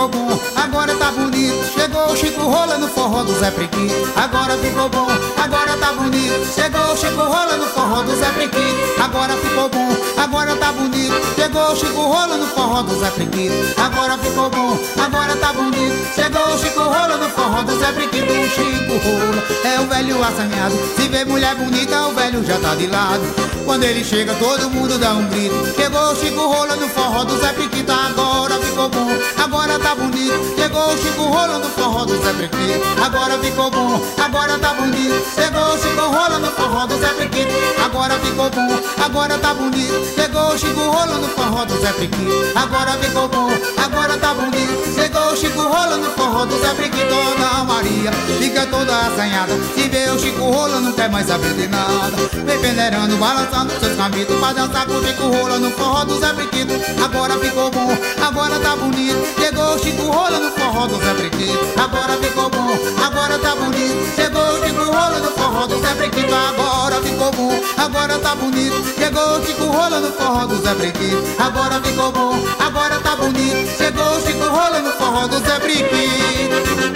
ficou bom, agora tá bonito. Chegou o Chico Rola no forró do Zé Priquito. Agora ficou bom, agora tá bonito. Chegou o Chico Rola no forró do Zé Priquito. Agora ficou bom, agora tá bonito. Chegou o Chico Rola no forró do Zé Priquito. Agora ficou bom, agora tá bonito. Chegou o Chico Rola no forró do Zé Priquito. O Chico Rola é o velho assanhado. Se vê mulher bonita, o velho já tá de lado. Quando ele chega, todo mundo dá um grito. Chegou o Chico Rola no forró do Zé Priquito. Agora ficou bom, agora tá bonito. Chegou o Chico Rola no forró do Zé Priquito. Agora ficou bom, agora tá bonito. Chegou o Chico Rola no forró do Zé Priquito. Agora ficou bom, agora tá bonito. Chegou o Chico Rola no forró do Zé Priquito. Agora ficou bom, agora tá bonito. Chegou o Chico Rola no forró do Zé Priquito. Dona Maria fica toda assanhada. Se vê o Chico Rola, não quer mais saber de nada. Vem peneirando, balançando seus cabitos pra dançar com o Chico Rola no forró do Zé Priquito. Agora ficou bom, agora tá bonito. Chegou o Chico Rola no forró do Zé Priquito. Agora ficou bom, agora tá bonito. Chegou o Chico Rola no forró do Zé Priquito. Agora ficou bom, agora tá bonito. Chegou o Chico Rola no forró do Zé Priquito. Agora ficou bom, agora tá bonito. Chegou o Chico Rola no forró do Zé Priquito.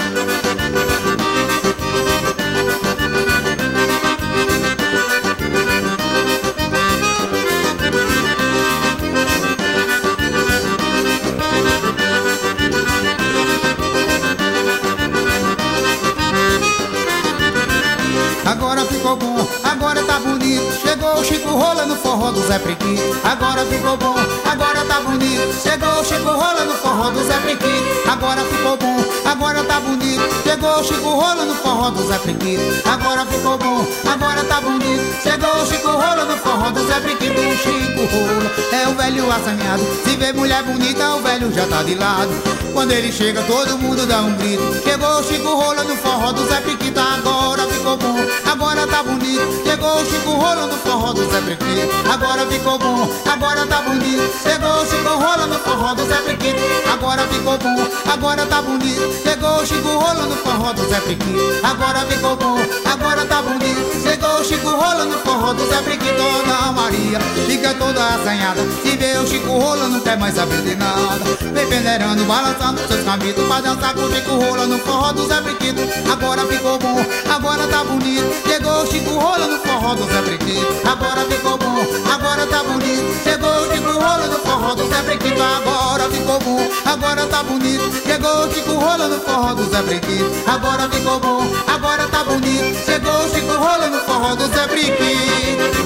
Agora ficou bom, agora tá bonito. Chegou o Chico Rola no forró do Zé Priquito. Agora ficou bom, agora tá bonito. Chegou o Chico Rola no forró do Zé Priquito. Agora ficou bom, agora tá bonito. Chegou o Chico Rola no forró do Zé Priquito. Agora ficou bom, agora tá bonito. Chegou o Chico Rola no forró do Zé Priquito. O Chico Rola é o velho assanhado. Se vê mulher bonita, o velho já tá de lado. Quando ele chega, todo mundo dá um grito. Chegou o Chico Rola no forró do Zé Priquito. Agora ficou bom, agora tá bonito. Chegou o Chico Rola no forró do Zé Priquito. Agora ficou bom, agora tá bonito. Chegou o Chico Rola no forró do Zé Priquito. Agora ficou bom, agora tá bonito. Chegou o Chico Rola no forró do Zé Priquito. Agora ficou bom, agora tá bonito. Chegou o Chico Rola no forró do Zé Priquito. Dona Maria fica toda assanhada. Se vê o Chico Rola, não quer mais saber de nada. Vem peneirando, balançando seus cabitos pra dançar com o Chico Rola no forró do Zé Priquito. Agora ficou bom, agora tá bonito. Chegou o Chico Rola no forró do Zé Priquito. Agora ficou bom, agora tá bonito. Chegou o Chico Rola no forró do Zé Priquito. Agora ficou bom, agora tá bonito. Chegou o Chico Rola no forró do Zé Priquito. Agora ficou bom, agora tá bonito. Chegou o Chico Rola no forró do Zé Priquito.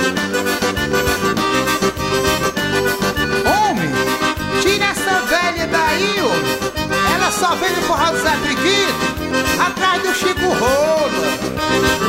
Homem, tira essa velha daí, homem. Ela só vem no forró do Zé Priquito atrás do Chico Rola.